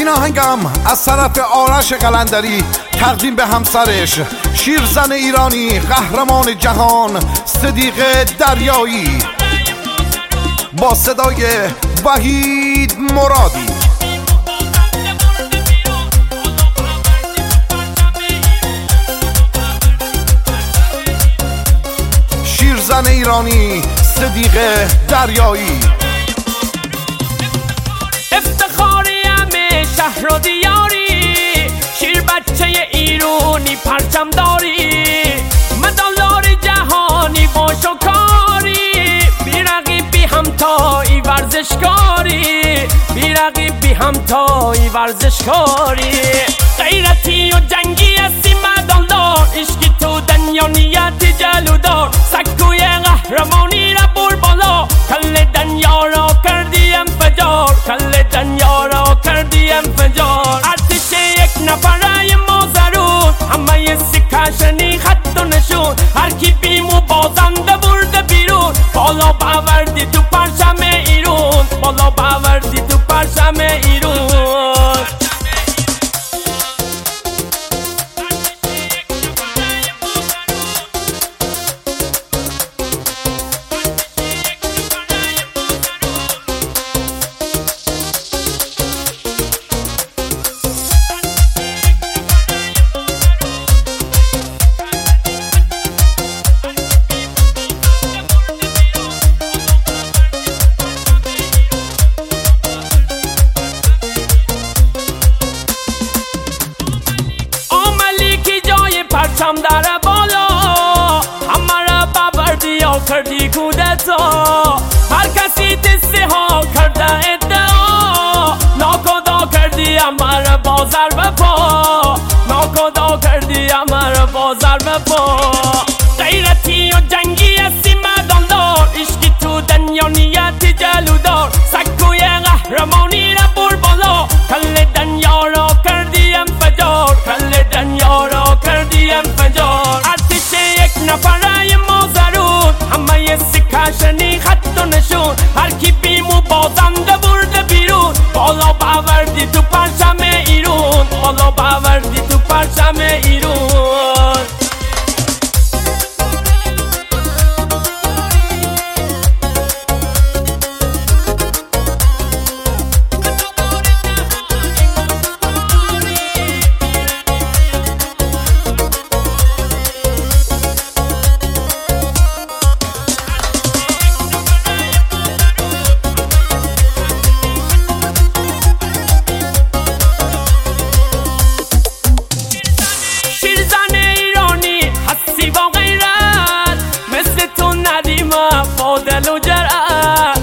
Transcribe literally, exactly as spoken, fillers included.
این آهنگم از طرف آرش قلندری تقدیم به همسرش، شیرزن ایرانی، قهرمان جهان، صدیق دریایی، با صدای وحید مرادی. شیرزن ایرانی، صدیق دریایی، افتخاری همه شهر و دیاری، شیر بچه ایرانی پرچم داری، مدالدار جهانی با شکاری، بی رقیب بی همتایی ورزشکاری، بی رقیب بی همتایی ورزشکاری، غیرتی و جنگی هستی مدالدار، عشقی تو دنیا نیت جلودار، سکوی قهرمانی را بر بالا، کل دنیا را کردی انفجار، کل دنیا را کردی انفجار، ارتش یک نفره ما ضرور، همه سکشنی خط و نشون، هر کی بیمو بازنده برده بیرون، بالا باوردی تو پرچم ایران، بالا باوردی تو پرچم ایران. پرچم در بالا، همه را باوردی یا کردی کودتا، هر کسی تسته ها کرده ادعا، ناکدا کردی همه را با ضرب پا، ناکدا کردی همه را با ضرب پا، غیرتی و جنگی هستی مدالدار، عشقی تو دنیا نیت جلودار، سکوی قهرمانی را بر بالا، کل دنیا را کردی انفجار، کل دنیا را کردی انفجار، ارتش یک نفره ما ضرور، همه سکشنی خط و نشون، هر کی بیمو بازنده برده بیرون، بالا باوردی تو پرچم ایران، بالا باوردی تو پرچم ایران. با دل و جرأت،